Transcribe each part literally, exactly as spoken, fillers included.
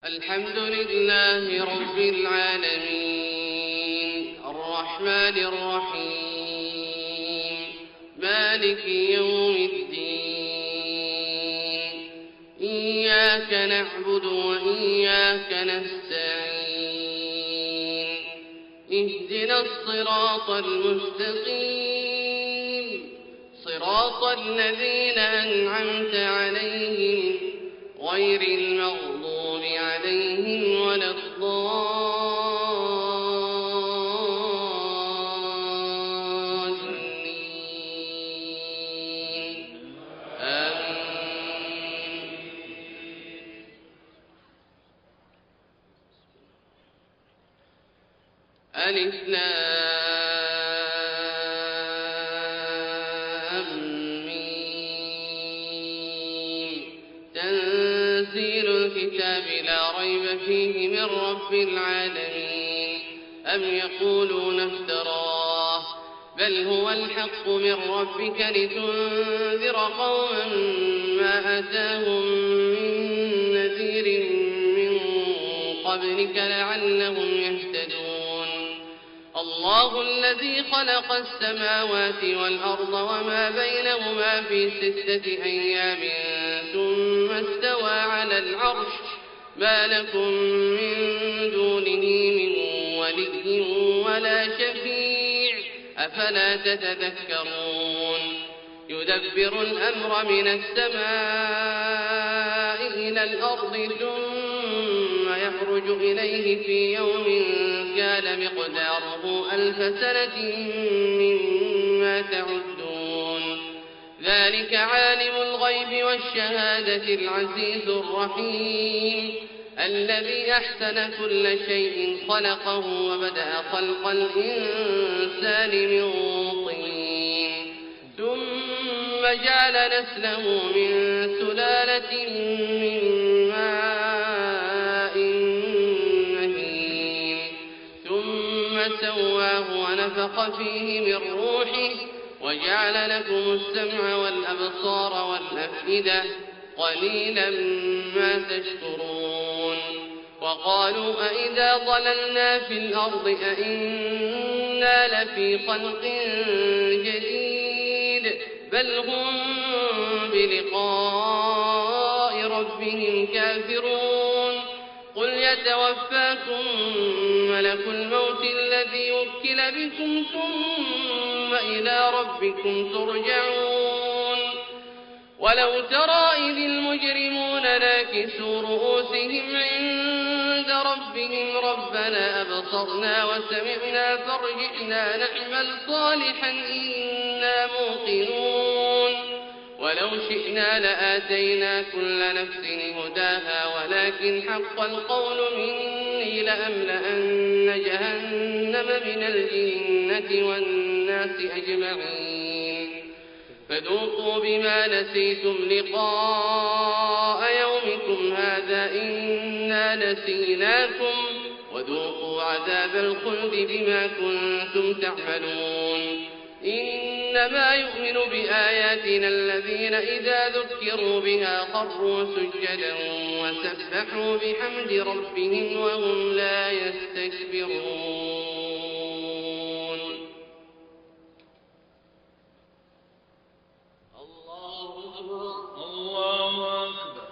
الحمد لله رب العالمين الرحمن الرحيم مالك يوم الدين إياك نعبد وإياك نستعين اهدنا الصراط المستقيم صراط الذين أنعمت عليهم غير المغضوب عليهم ولا الضالين آمين. ألف لام ميم تنزيل الكتاب لا ريب فيه من رب العالمين أم يقولون افتراه بل هو الحق من ربك لتنذر قوما ما أتاهم من نذير من قبلك لعلهم يهتدون. الله الذي خلق السماوات والأرض وما بينهما في ستة أيام ثم استوى على العرش ما لكم من دونه من ولي ولا شفيع أفلا تتذكرون. يدبر الأمر من السماء إلى الأرض ثم يخرج إليه في يوم كان مقداره ألف سنة مما تعدون. ذلك عالم الغيب والشهادة العزيز الرحيم الذي أحسن كل شيء خلقه وبدأ خلق الإنسان من طين ثم جعل نسله من سلالة من ماء مهين ثم سواه ونفخ فيه من روحه وجعل لكم السمع والأبصار والأفئدة قليلا ما تشكرون. وقالوا أئذا ضللنا في الأرض أئنا لفي خلق جديد بل هم بلقاء ربهم كافرون. قل يتوفاكم ملك الموت الذي وكل بكم ثم إلى ربكم ترجعون. ولو ترى إذ المجرمون ناكسوا رؤوسهم عند ربهم ربنا أبصرنا وسمعنا فارجعنا نعمل صالحا إنا موقنون. ولو شئنا لآتينا كل نفس هداها ولكن حق القول مني لأملأن جهنم من الجنة والناس أجمعين. فذوقوا بما نسيتم لقاء يومكم هذا إنا نسيناكم وذوقوا عذاب الخلد بما كنتم تعملون. إنما يؤمن بآياتنا الذين إذا ذكروا بها خروا سجدا وسبحوا بحمد ربهم وهم لا يستكبرون. الله أكبر.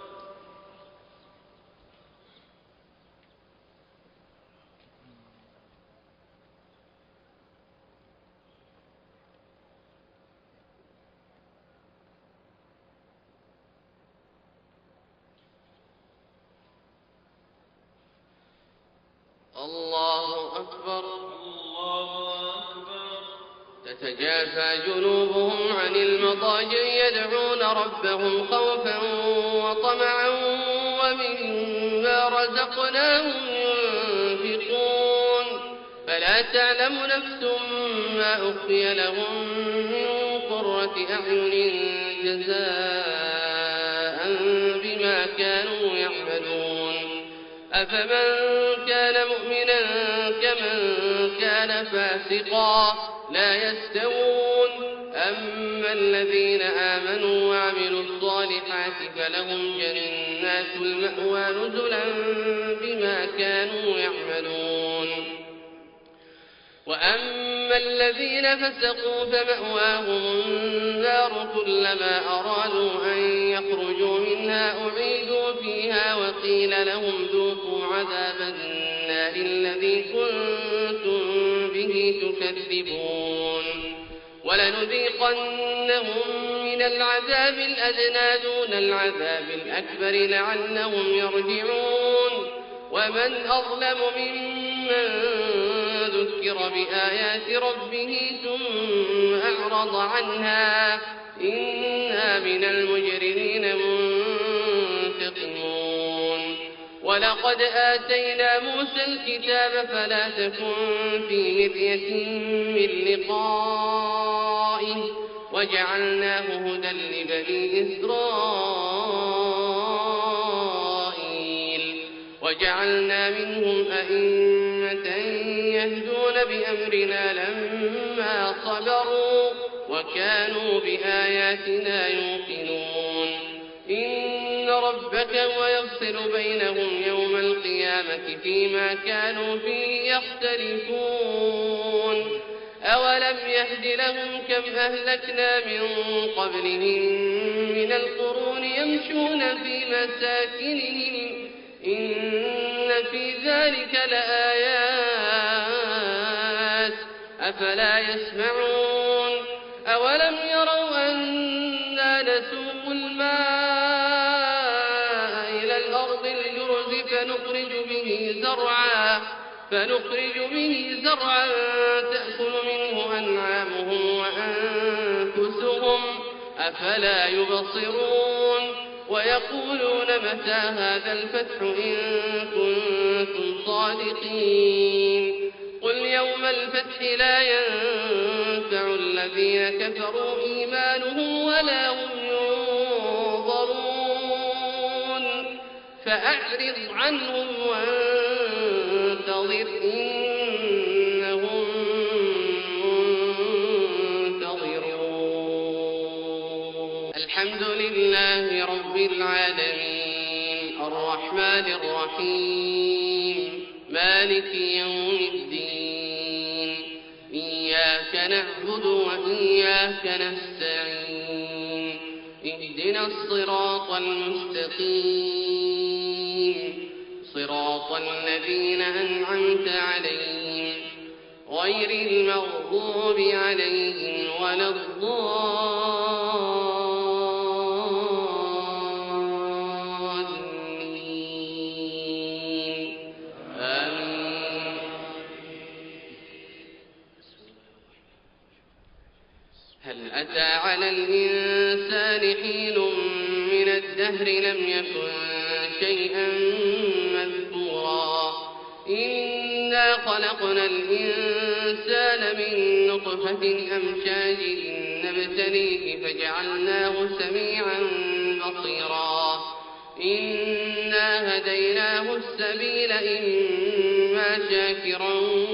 الله أكبر. الله أكبر. تتجافى جنوبهم عن المضاجع يدعون ربهم خوفا وطمعا ومما رزقناهم ينفقون. فلا تعلم نفس ما أخفي لهم من قرة أعين جزاء بما كانوا يعملون. أفمن كان مؤمنا كمن كان فاسقا لا يستوون. أما الذين آمنوا وعملوا الصالحات فلهم جنات المأوى نزلا كانوا يعملون. وأما الذين فسقوا فمأواهم النار كلما أرادوا أن يخرجوا منها أعيدوا فيها وقيل لهم ذوقوا عذاب النار الذي كنتم به تكذبون. ولنذيقنهم من العذاب الأدنى دون العذاب الأكبر لعلهم يرجعون. ومن أظلم ممن ذكر بآيات ربه ثم أعرض عنها إنا من المجرمين منتقمون. ولقد آتينا موسى الكتاب فلا تكن في مرية من لقائه وجعلناه هدى لبني إسرائيل وجعلنا منهم أئمة يهدون بأمرنا لما صبروا وكانوا بآياتنا يوقنون. إن ربك هو يفصل بينهم يوم القيامة فيما كانوا فيه يختلفون. أولم يهد لهم كم أهلكنا من قبلهم من القرون يمشون في مساكنهم إن في ذلك لآيات أفلا يسمعون. أولم يروا أنا نسوق الماء إلى الأرض الجرز فنخرج به زرعا فنخرج به زرعا تأكل منه أنعامهم وأنفسهم أفلا يبصرون. ويقولون متى هذا الفتح إن كنتم صادقين. قل يوم الفتح لا ينفع الذين كفروا إيمانهم ولا هم ينظرون. فأعرض عنهم وانتظر إنهم منتظرون. الحمد لله رب العالمين الرحمن الرحيم مالك يوم الدين إياك نعبد وإياك نستعين اهدنا الصراط المستقيم صراط الذين أنعمت عليهم غير المغضوب عليهم ولا الضالين. هل أتى على الإنسان حين من الدهر لم يكن شيئا مذكورا إنا خلقنا الإنسان من نطفة أمشاج نبتليه فجعلناه سميعا بصيرا. إنا هديناه السبيل إما شاكرا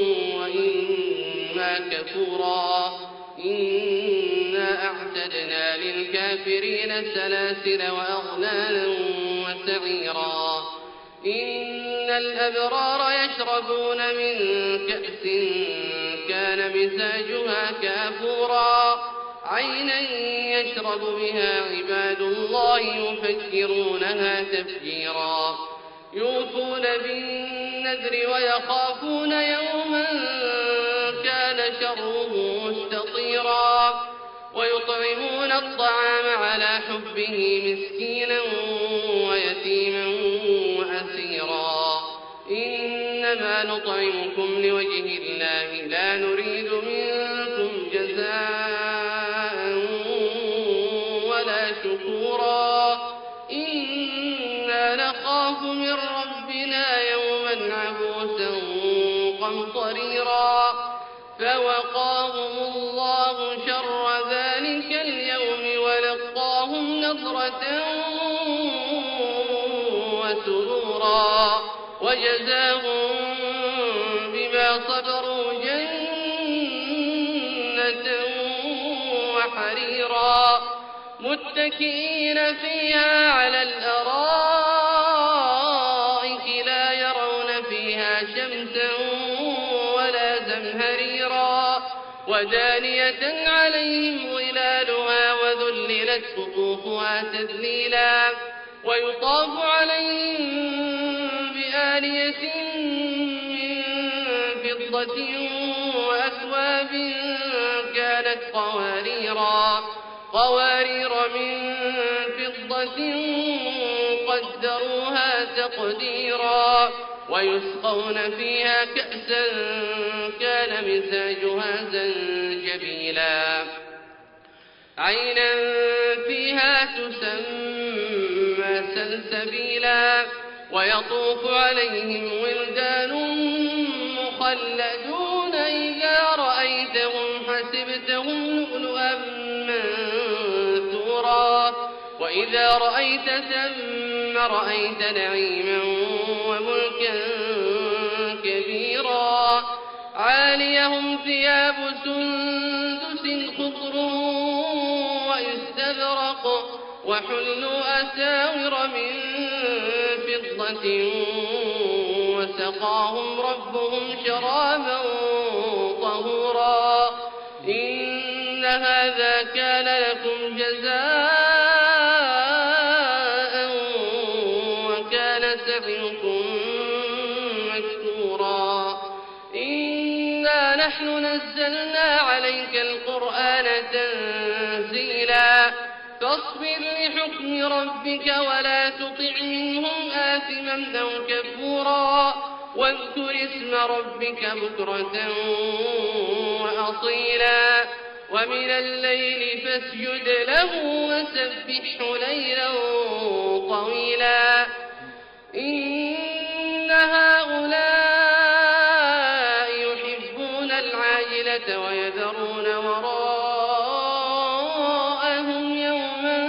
وإما كفورا. إنا أعتدنا للكافرين سلاسل وأغلالا وسعيرا. إن الأبرار يشربون من كأس كان مزاجها كافورا عينا يشرب بها عباد الله يفجرونها تفجيرا. يوفون بالنذر ويخافون يوما كان شره مستطيرا. ويطعمون الطعام على حبه مسكينا ويتيما وأسيرا. إنما نطعمكم لوجه الله لا نريد منكم جزاء ولا شكورا. إنا نخاف من ربنا يوما عبوسا قمطريرا. فوقاهم الله شر ذلك اليوم ولقاهم نضرة وسرورا وجزاهم بما صبروا جنة وحريرا متكئين فيها على الأرائك لا يرون فيها فيها شمسا ولا زمهريرا ودانية عليهم ظلالها وذللت قطوفها تذليلا ويطاف عليهم بآنية من فضة وأكواب كانت قواريرا قوارير من فضة قدروها تقديرا ويسقون فيها كأسا كان مزاجها زنجبيلا عينا فيها تسمى سلسبيلا ويطوف عليهم ولدان مخلدون إذا رأيتهم حسبتهم لؤلؤا منثورا وإذا رأيت ثم رأيت نعيما وملكا كبيرا عاليهم ثياب سندس خضر واستبرق وحلوا أساور من فضة وسقاهم ربهم شرابا طهورا إن هذا كان لكم جزاء وكان سعيكم مشكورا إنا نحن نزلنا عليك القرآن تنزيلا فاصبر لحكم ربك ولا تطع منهم آثما أو كفورا واذكر اسم ربك بكرة وأصيلا ومن الليل فاسجد له وسبحه ليلا طويلا إن هؤلاء يحبون العاجلة ويذرون وراءهم يوما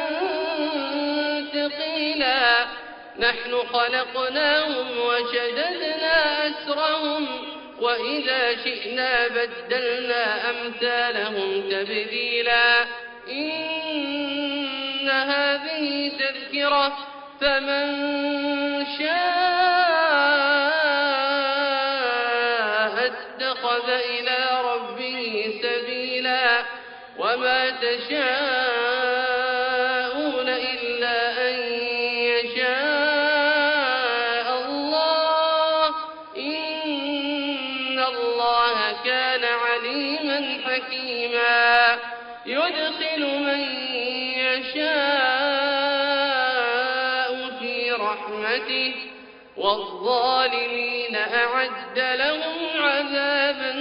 ثقيلا نحن خلقناهم وشددنا أسرهم وإذا شئنا بدلنا أمثالهم تبديلا إن هذه تذكرة فمن شاء اتخذ إلى ربه سبيلا وما تشاءون إلا أن يشاء الله إن الله كان عليما حكيما يدخل من يشاء في رحمته والظالمين أعد لهم عذابا